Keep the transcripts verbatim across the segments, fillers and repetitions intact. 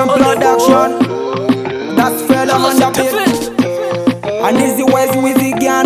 Champion production. That's fella on the beat. And Easy Ways with the gang.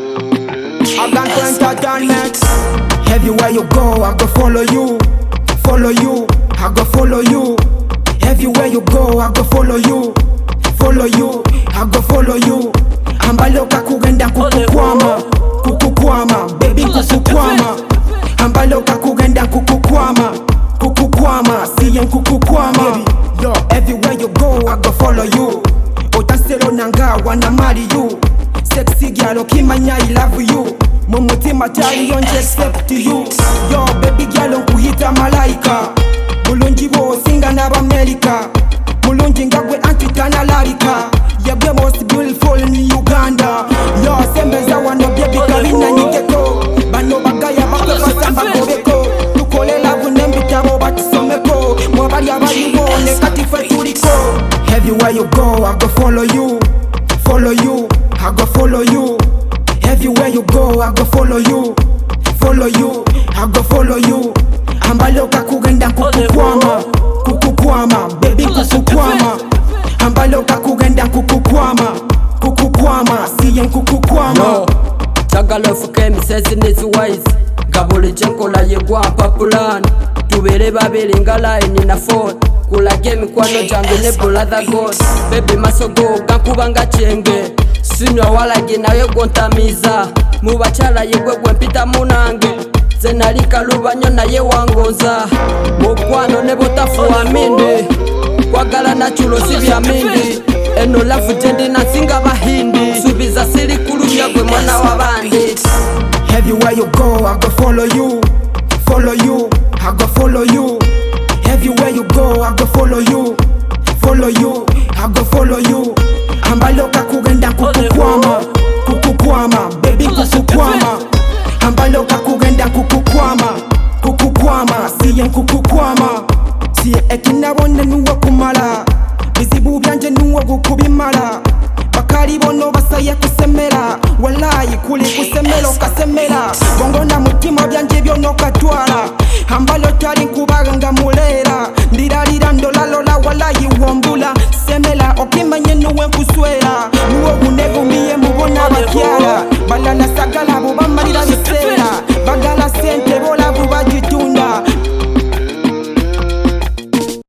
I got to entertainment. Everywhere you go, I go follow you. Follow you, I go follow you. Everywhere you go, I go follow you. Follow you, I go follow you. Ambaloka kugenda kukukwama. Kukukwama, baby kukukwama. Ambaloka kugenda kukukwama. Kukukwama, siye kukukwama. Yo, everywhere you go, I go follow you. Otaselo nanga wanna marry you. Sexy girl, okimanya I love you. Mumutima tali yonje accept you. Yo, baby girl, nkuhita malaika. Mulungi bo singa n'Abamerika. Mulungi ngagwe antitana larika. Yabwe most beautiful in Uganda. Yo, sembeza wano baby kabina nyigeko. Bano bagaya bakwe basamba gobeko. Tukole lavu nembitabo batusomeko. Mwabali abali wone katife tuliko. Everywhere you go, I go follow you. Follow you, I go follow you. Everywhere you go, I go follow you. Follow you, I go follow you. Ambaloka kugenda kukukwama. Kukukwama, baby kukukwama. Ambaloka kugenda kukukwama. Kukukwama, siye kukukwama. No, chagalo fuke misezi nizi wise. Gabuli chenkola yegwa papulan. Tubere babiri nga line na phone. Kula game kwano jambe ne brother god. Baby masogo kankubanga chenge. Sinyo walagi nawe gontamiza. Mubachala yegwe gwempita munange. Zenalika lubanyo naye wangoza. Mukwano ne botafu amindi. Kwagala na chulo sibya mindi. Eno lafu jendi na singa bahindi. Subiza siri kulumya gwe mwana wabandi. Everywhere you go, I go follow you. Follow you, I go follow you. Everywhere you go, I go follow you. Follow you, I go follow you. Ambaloka kugenda kukukwama. Kukukwama, baby kukukwama. Ambaloka kugenda kukukwama. Kukukwama, siye kukukwama. Siye ekinabone nuwa kumala. Bizibu byanje nuwa gukubimala. Bakali bono basaya kusemera. Wallahi kuli kusemera okasemera. Bongo na mutima byanje byono katwala. Ambalo tali nkubaga nga mulera. Ndiralira ndolalola wallahi wombula. Semela okimanye